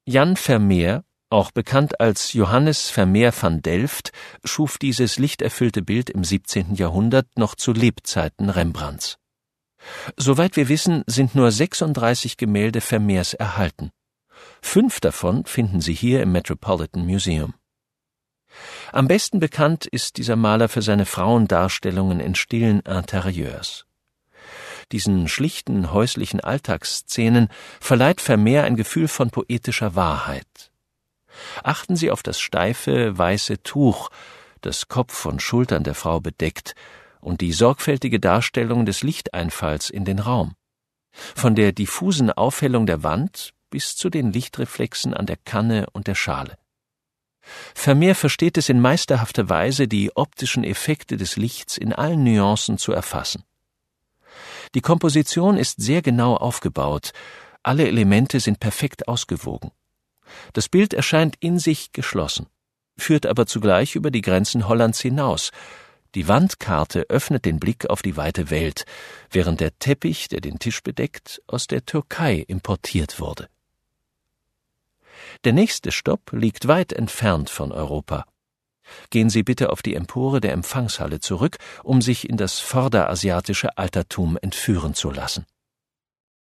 Jan Vermeer, auch bekannt als Johannes Vermeer van Delft, schuf dieses lichterfüllte Bild im 17. Jahrhundert noch zu Lebzeiten Rembrandts. Soweit wir wissen, sind nur 36 Gemälde Vermeers erhalten. 5 davon finden Sie hier im Metropolitan Museum. Am besten bekannt ist dieser Maler für seine Frauendarstellungen in stillen Interieurs. Diesen schlichten häuslichen Alltagsszenen verleiht Vermeer ein Gefühl von poetischer Wahrheit. Achten Sie auf das steife, weiße Tuch, das Kopf und Schultern der Frau bedeckt, und die sorgfältige Darstellung des Lichteinfalls in den Raum. Von der diffusen Aufhellung der Wand bis zu den Lichtreflexen an der Kanne und der Schale. Vermeer versteht es in meisterhafter Weise, die optischen Effekte des Lichts in allen Nuancen zu erfassen. Die Komposition ist sehr genau aufgebaut, alle Elemente sind perfekt ausgewogen. Das Bild erscheint in sich geschlossen, führt aber zugleich über die Grenzen Hollands hinaus. Die Wandkarte öffnet den Blick auf die weite Welt, während der Teppich, der den Tisch bedeckt, aus der Türkei importiert wurde. Der nächste Stopp liegt weit entfernt von Europa. Gehen Sie bitte auf die Empore der Empfangshalle zurück, um sich in das vorderasiatische Altertum entführen zu lassen.